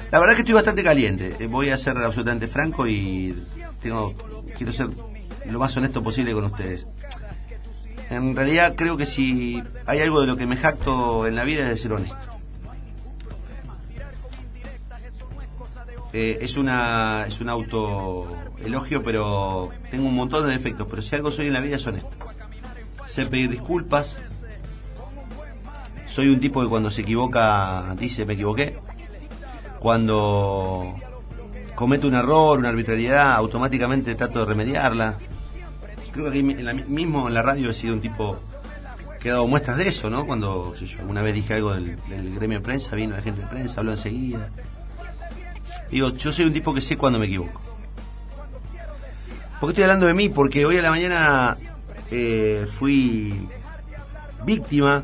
La verdad que estoy bastante caliente. Voy a ser absolutamente franco y quiero ser lo más honesto posible con ustedes. En realidad creo que si hay algo de lo que me jacto en la vida es de ser honesto. Es un autoelogio, pero tengo un montón de defectos. Pero si algo soy en la vida es honesto. Sé pedir disculpas. Soy un tipo que cuando se equivoca dice me equivoqué. Cuando cometo un error, una arbitrariedad, automáticamente trato de remediarla. Creo que mismo en la radio he sido un tipo que ha dado muestras de eso, ¿no? Cuando yo alguna vez dije algo del gremio de prensa, vino la gente de prensa, habló enseguida. Digo, yo soy un tipo que sé cuando me equivoco. ¿Por qué estoy hablando de mí? Porque hoy a la mañana fui víctima.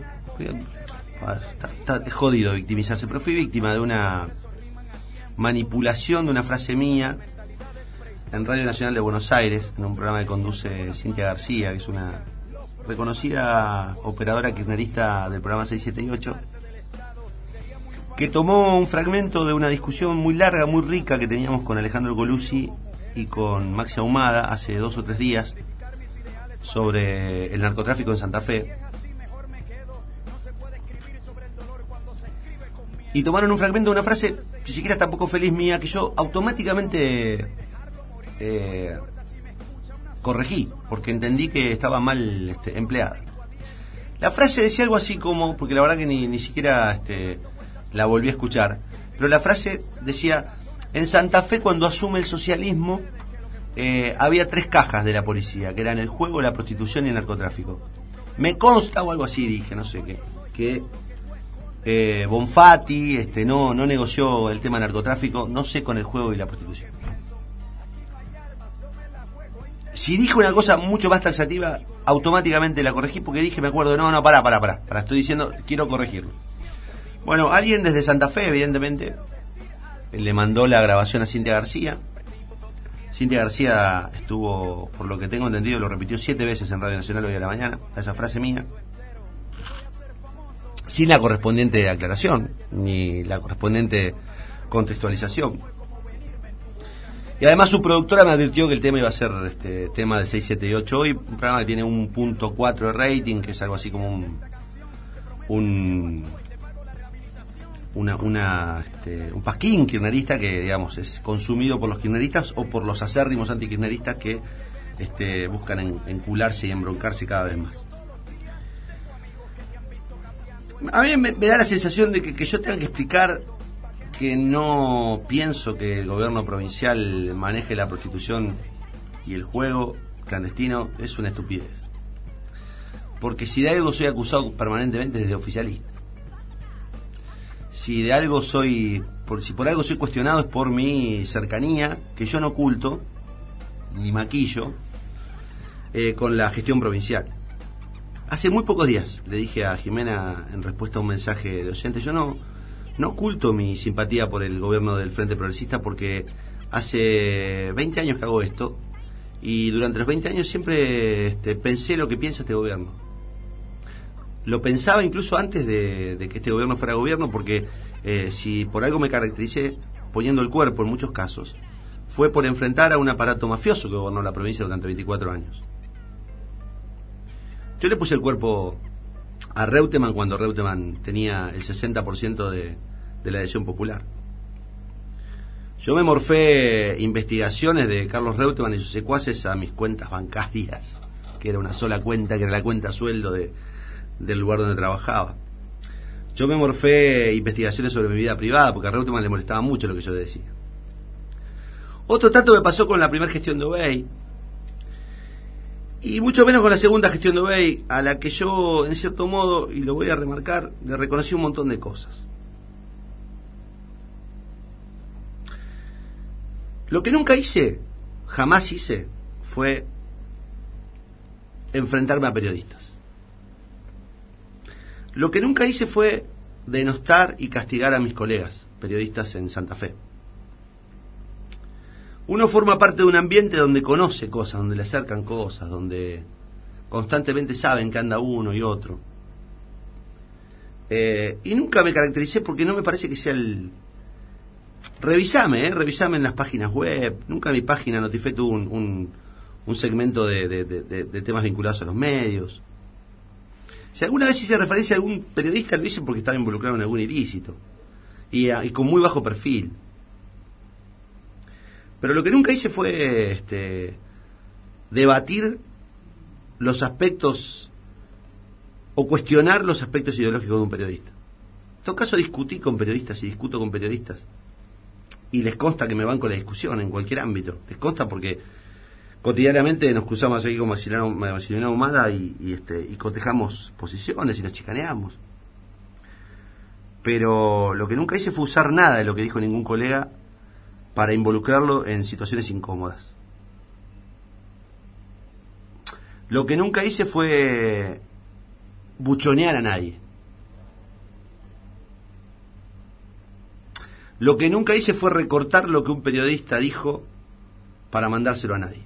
Está jodido victimizarse, pero fui víctima de una manipulación de una frase mía en Radio Nacional de Buenos Aires, en un programa que conduce Cintia García, que es una reconocida operadora kirchnerista del programa 6, 7 y 8, que tomó un fragmento de una discusión muy larga, muy rica que teníamos con Alejandro Colucci y con Maxi Ahumada hace 2 o 3 días sobre el narcotráfico en Santa Fe. Y tomaron un fragmento de una frase, si siquiera tampoco feliz mía, que yo automáticamente corregí, porque entendí que estaba mal empleada. La frase decía algo así como, porque la verdad que ni siquiera la volví a escuchar, pero la frase decía: en Santa Fe, cuando asume el socialismo, había 3 cajas de la policía, que eran el juego, la prostitución y el narcotráfico. Me consta, o algo así dije, no sé qué, que Bonfatti no negoció el tema narcotráfico, no sé, con el juego y la prostitución. Si dije una cosa mucho más taxativa, automáticamente la corregí, porque dije, me acuerdo, no, pará, estoy diciendo, quiero corregirlo. Bueno, alguien desde Santa Fe, evidentemente, le mandó la grabación a Cintia García. Cintia García estuvo, por lo que tengo entendido, lo repitió 7 veces en Radio Nacional hoy a la mañana, esa frase mía, sin la correspondiente aclaración, ni la correspondiente contextualización. Y además su productora me advirtió que el tema iba a ser tema de 6, 7 y 8 hoy, un programa que tiene un 1.4 de rating, que es algo así como un pasquín kirchnerista que, digamos, es consumido por los kirchneristas o por los acérrimos antikirchneristas que buscan encularse y embroncarse cada vez más. A mí me da la sensación de que yo tenga que explicar que no pienso que el gobierno provincial maneje la prostitución y el juego clandestino es una estupidez. Porque si de algo soy acusado permanentemente es de oficialista. Si de algo si por algo soy cuestionado es por mi cercanía, que yo no oculto ni maquillo, con la gestión provincial. Hace muy pocos días le dije a Jimena, en respuesta a un mensaje de oyente, yo no oculto mi simpatía por el gobierno del Frente Progresista, porque hace 20 años que hago esto y durante los 20 años siempre pensé lo que piensa este gobierno. Lo pensaba incluso antes de que este gobierno fuera gobierno, porque si por algo me caractericé poniendo el cuerpo en muchos casos, fue por enfrentar a un aparato mafioso que gobernó la provincia durante 24 años. Yo le puse el cuerpo a Reutemann cuando Reutemann tenía el 60% de la adhesión popular. Yo me morfé investigaciones de Carlos Reutemann y sus secuaces a mis cuentas bancarias, que era una sola cuenta, que era la cuenta sueldo del lugar donde trabajaba. Yo me morfé investigaciones sobre mi vida privada, porque a Reutemann le molestaba mucho lo que yo decía. Otro tanto me pasó con la primera gestión de Obey, y mucho menos con la segunda gestión de Obey, a la que yo, en cierto modo, y lo voy a remarcar, le reconocí un montón de cosas. Lo que nunca hice, jamás hice, fue enfrentarme a periodistas. Lo que nunca hice fue denostar y castigar a mis colegas periodistas en Santa Fe. Uno forma parte de un ambiente donde conoce cosas, donde le acercan cosas, donde constantemente saben que anda uno y otro. Y nunca me caractericé, porque no me parece que sea revisame en las páginas web. Nunca en mi página Notife tuvo un segmento de temas vinculados a los medios. Si alguna vez hice referencia a algún periodista, lo hice porque estaba involucrado en algún ilícito. Y con muy bajo perfil. Pero lo que nunca hice fue debatir los aspectos o cuestionar los aspectos ideológicos de un periodista. En todo caso, discutí con periodistas y discuto con periodistas. Y les consta que me banco la discusión en cualquier ámbito. Les consta porque cotidianamente nos cruzamos aquí con Maximiliano Humada y cotejamos posiciones y nos chicaneamos. Pero lo que nunca hice fue usar nada de lo que dijo ningún colega para involucrarlo en situaciones incómodas. Lo que nunca hice fue buchonear a nadie. Lo que nunca hice fue recortar lo que un periodista dijo para mandárselo a nadie.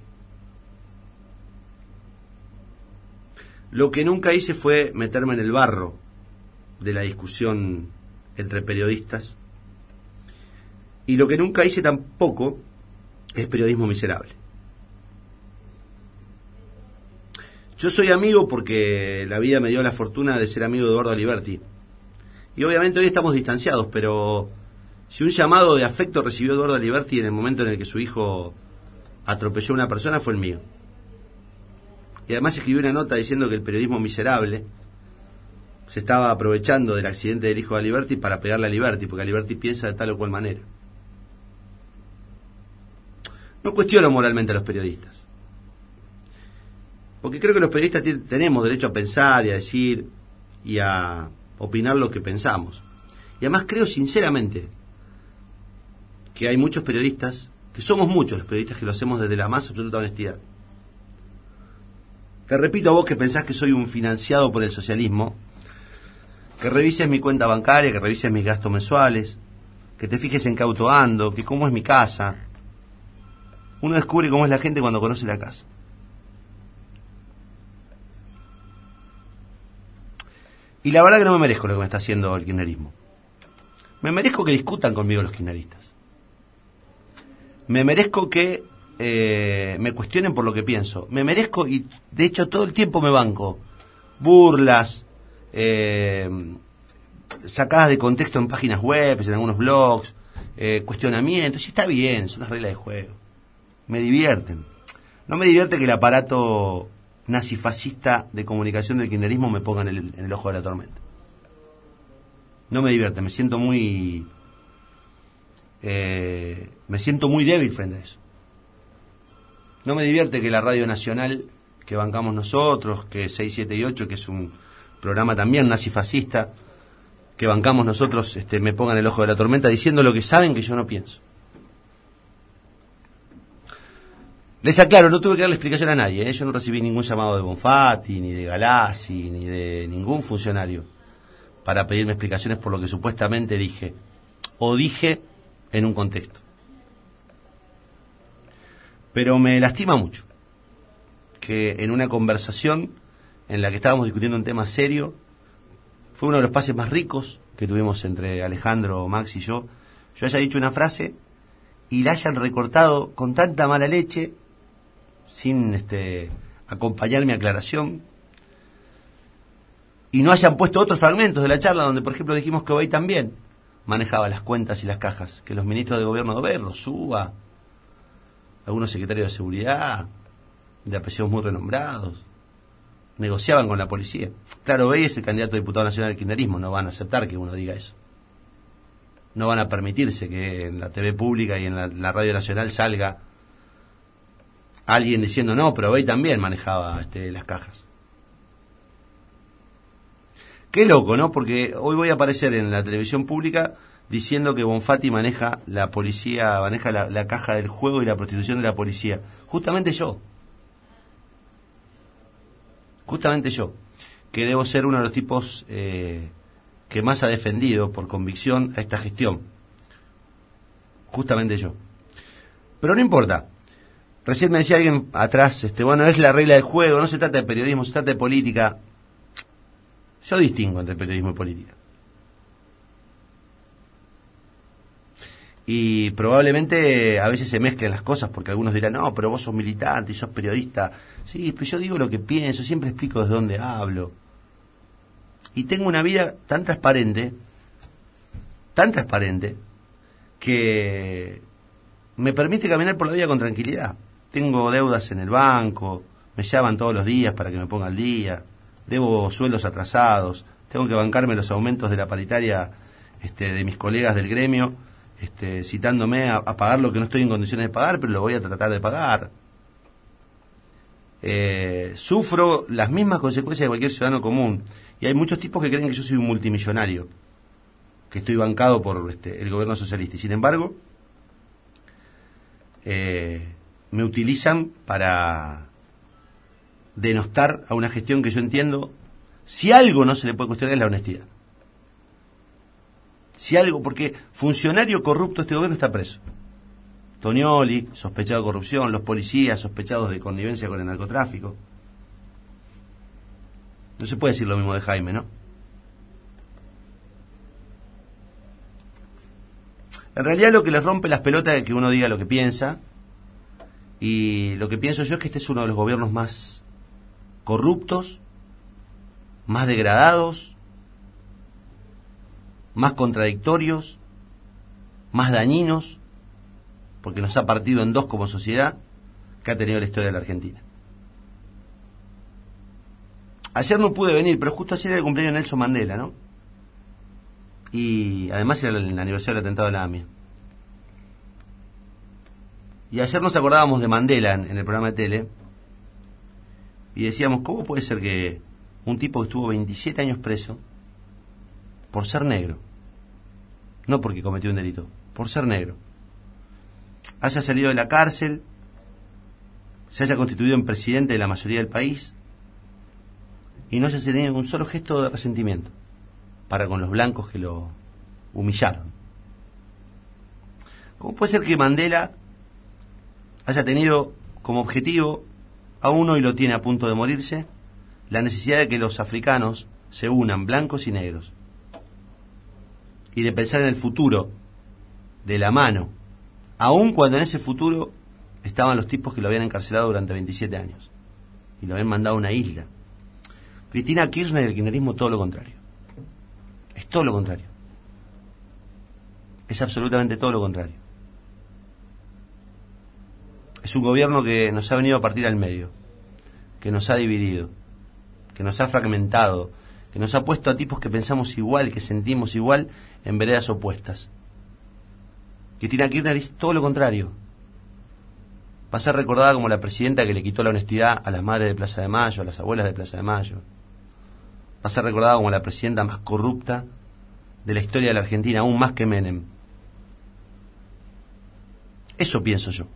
Lo que nunca hice fue meterme en el barro de la discusión entre periodistas. Y lo que nunca hice tampoco es periodismo miserable. Yo soy amigo porque la vida me dio la fortuna de ser amigo de Eduardo Aliberti. Y obviamente hoy estamos distanciados, pero si un llamado de afecto recibió Eduardo Aliberti en el momento en el que su hijo atropelló a una persona, fue el mío. Y además escribió una nota diciendo que el periodismo miserable se estaba aprovechando del accidente del hijo de Aliberti para pegarle a Aliberti, porque Aliberti piensa de tal o cual manera. No cuestiono moralmente a los periodistas, porque creo que los periodistas tenemos derecho a pensar y a decir y a opinar lo que pensamos. Y además creo sinceramente que hay muchos periodistas, que somos muchos los periodistas que lo hacemos desde la más absoluta honestidad. Te repito a vos que pensás que soy un financiado por el socialismo, que revises mi cuenta bancaria, que revises mis gastos mensuales, que te fijes en qué auto ando, que cómo es mi casa. Uno descubre cómo es la gente cuando conoce la casa. Y la verdad que no me merezco lo que me está haciendo el kirchnerismo. Me merezco que discutan conmigo los kirchneristas. Me merezco que me cuestionen por lo que pienso. Me merezco, y de hecho todo el tiempo me banco, burlas, sacadas de contexto en páginas web, en algunos blogs, cuestionamientos, y está bien, son las reglas de juego. Me divierten. No me divierte que el aparato nazifascista de comunicación del kirchnerismo me ponga en el ojo de la tormenta. No me divierte, me siento muy débil frente a eso. No me divierte que la Radio Nacional, que bancamos nosotros, que 6, 7 y 8, que es un programa también nazifascista, que bancamos nosotros, me pongan el ojo de la tormenta diciendo lo que saben que yo no pienso. Les aclaro, no tuve que darle explicación a nadie, yo no recibí ningún llamado de Bonfatti, ni de Galassi, ni de ningún funcionario para pedirme explicaciones por lo que supuestamente dije, o dije en un contexto. Pero me lastima mucho que en una conversación en la que estábamos discutiendo un tema serio, fue uno de los pases más ricos que tuvimos entre Alejandro, Max y yo haya dicho una frase y la hayan recortado con tanta mala leche, sin acompañar mi aclaración, y no hayan puesto otros fragmentos de la charla donde, por ejemplo, dijimos que Obey también manejaba las cuentas y las cajas, que los ministros de gobierno de Obey, Rosúa, algunos secretarios de seguridad, de apellidos muy renombrados, negociaban con la policía. Claro, Obey es el candidato a diputado nacional del kirchnerismo, no van a aceptar que uno diga eso. No van a permitirse que en la TV pública y en la Radio Nacional salga alguien diciendo no, pero Obey también manejaba las cajas. Qué loco, ¿no? Porque hoy voy a aparecer en la televisión pública diciendo que Bonfatti maneja la policía, maneja la caja del juego y la prostitución de la policía. Justamente yo, que debo ser uno de los tipos que más ha defendido por convicción a esta gestión. Justamente yo. Pero no importa. Recién me decía alguien atrás, bueno, es la regla del juego, no se trata de periodismo, se trata de política. Yo distingo entre periodismo y política. Y probablemente a veces se mezclen las cosas, porque algunos dirán, no, pero vos sos militante y sos periodista. Sí, pero yo digo lo que pienso, siempre explico desde dónde hablo. Y tengo una vida tan transparente, que me permite caminar por la vida con tranquilidad. Tengo deudas en el banco, me llaman todos los días para que me ponga al día, debo sueldos atrasados, tengo que bancarme los aumentos de la paritaria de mis colegas del gremio, citándome a pagar lo que no estoy en condiciones de pagar, pero lo voy a tratar de pagar. Sufro las mismas consecuencias de cualquier ciudadano común, y hay muchos tipos que creen que yo soy un multimillonario, que estoy bancado por el gobierno socialista, y sin embargo me utilizan para denostar a una gestión que yo entiendo, si algo no se le puede cuestionar es la honestidad. Si algo, porque funcionario corrupto este gobierno está preso. Tonioli, sospechado de corrupción, los policías sospechados de connivencia con el narcotráfico. No se puede decir lo mismo de Jaime, ¿no? En realidad lo que les rompe las pelotas es que uno diga lo que piensa, y lo que pienso yo es que este es uno de los gobiernos más corruptos, más degradados, más contradictorios, más dañinos, porque nos ha partido en dos como sociedad, que ha tenido la historia de la Argentina. Ayer no pude venir, pero justo ayer era el cumpleaños de Nelson Mandela, ¿no? Y además era el aniversario del atentado de la AMIA. Y ayer nos acordábamos de Mandela en el programa de tele, y decíamos, ¿cómo puede ser que un tipo que estuvo 27 años preso por ser negro, no porque cometió un delito, por ser negro, haya salido de la cárcel, se haya constituido en presidente de la mayoría del país y no haya tenido un solo gesto de resentimiento para con los blancos que lo humillaron? ¿Cómo puede ser que Mandela haya tenido como objetivo a uno, y lo tiene a punto de morirse, la necesidad de que los africanos se unan, blancos y negros, y de pensar en el futuro de la mano, aun cuando en ese futuro estaban los tipos que lo habían encarcelado durante 27 años y lo habían mandado a una isla? Cristina Kirchner y el kirchnerismo, todo lo contrario. Es todo lo contrario. Es absolutamente todo lo contrario. Es un gobierno que nos ha venido a partir al medio, que nos ha dividido, que nos ha fragmentado, que nos ha puesto a tipos que pensamos igual, que sentimos igual, en veredas opuestas. Cristina Kirchner es todo lo contrario. Va a ser recordada como la presidenta que le quitó la honestidad a las madres de Plaza de Mayo, a las abuelas de Plaza de Mayo. Va a ser recordada como la presidenta más corrupta de la historia de la Argentina, aún más que Menem. Eso pienso yo.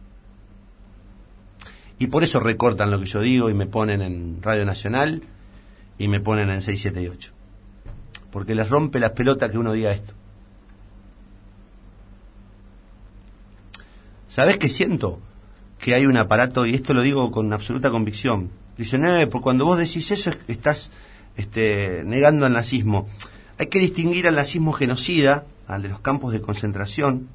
Y por eso recortan lo que yo digo y me ponen en Radio Nacional y me ponen en 6, 7 y 8. Porque les rompe las pelotas que uno diga esto. ¿Sabés qué siento? Que hay un aparato, y esto lo digo con absoluta convicción. Dicen, porque cuando vos decís eso estás negando al nazismo. Hay que distinguir al nazismo genocida, al de los campos de concentración,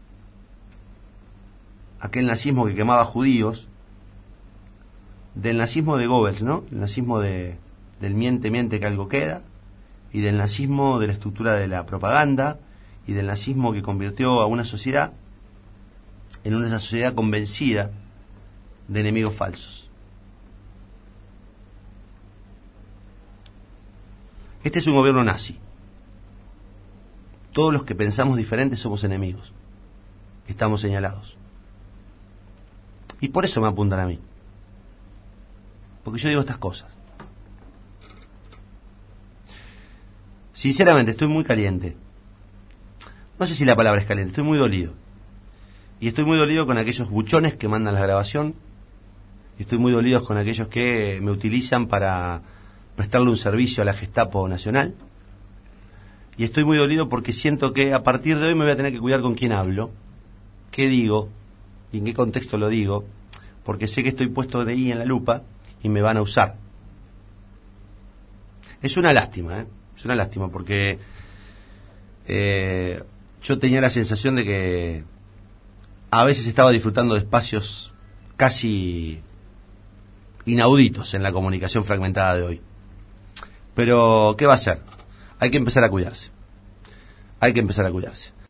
aquel nazismo que quemaba judíos, del nazismo de Goebbels, ¿no? El nazismo del miente que algo queda, y del nazismo de la estructura de la propaganda, y del nazismo que convirtió a una sociedad en una sociedad convencida de enemigos falsos. Este es un gobierno nazi. Todos los que pensamos diferentes somos enemigos. Estamos señalados. Y por eso me apuntan a mí. Porque yo digo estas cosas. Sinceramente, estoy muy caliente. No sé si la palabra es caliente, estoy muy dolido. Y estoy muy dolido con aquellos buchones que mandan la grabación. Y estoy muy dolido con aquellos que me utilizan para prestarle un servicio a la Gestapo Nacional. Y estoy muy dolido porque siento que a partir de hoy me voy a tener que cuidar con quién hablo, qué digo y en qué contexto lo digo, porque sé que estoy puesto de ahí en la lupa y me van a usar. Es una lástima, Es una lástima porque yo tenía la sensación de que a veces estaba disfrutando de espacios casi inauditos en la comunicación fragmentada de hoy. Pero, ¿qué va a hacer? Hay que empezar a cuidarse. Hay que empezar a cuidarse.